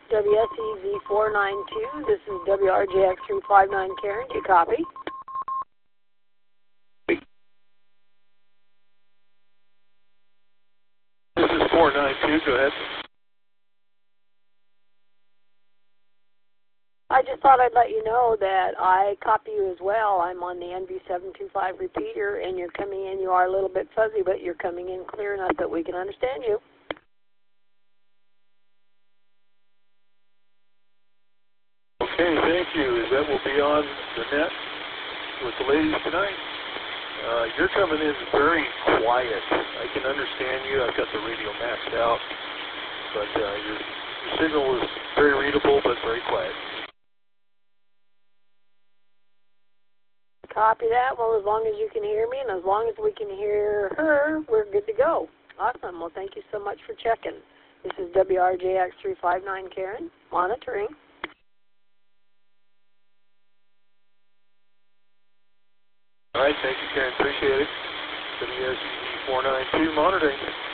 WSEZ492. This is WRJX359 Karen. Do you copy? This is 492. Go ahead. I just thought I'd let you know that I copy you as well. I'm on the NV725 repeater, and you're coming in. You are a little bit fuzzy, but you're coming in clear enough that we can understand you. Okay, thank you. That will be on the net with the ladies tonight. You're coming in very quiet. I can understand you. I've got the radio maxed out, but your signal is very readable, but very quiet. Copy that. Well, as long as you can hear me and as long as we can hear her, we're good to go. Awesome. Well, thank you so much for checking. This is WRJX359 Karen, monitoring. All right, thank you, Karen. Appreciate it. WSEZ492 monitoring.